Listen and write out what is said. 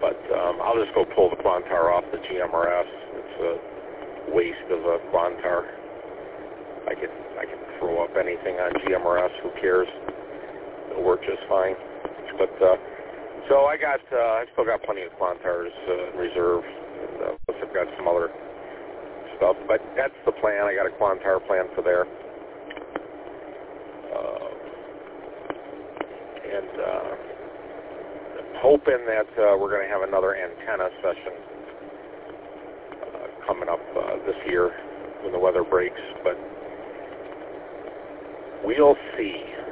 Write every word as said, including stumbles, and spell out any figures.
But um, I'll just go pull the Quantar off the G M R S. It's a waste of a Quantar. I can I can throw up anything on G M R S. Who cares? It'll work just fine. But uh, so I got uh, I still got plenty of Quantars uh, in reserve. And, uh, plus I've got some other stuff. But that's the plan. I got a Quantar plan for there. Uh, and uh, hoping that uh, we're going to have another antenna session uh, coming up uh, this year when the weather breaks. But we'll see.